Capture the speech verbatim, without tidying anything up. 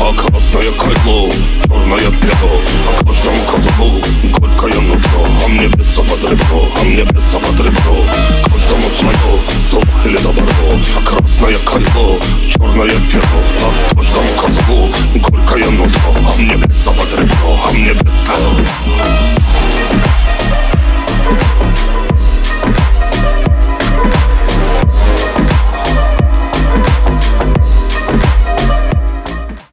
А красное кайло, черное перо, а каждому козлу горькое нутро. А мне беса под ребро, а мне беса под ребро. Каждому свое, зло или добро. А красное кайло, черное перо, а каждому козлу горькое нутро. А мне беса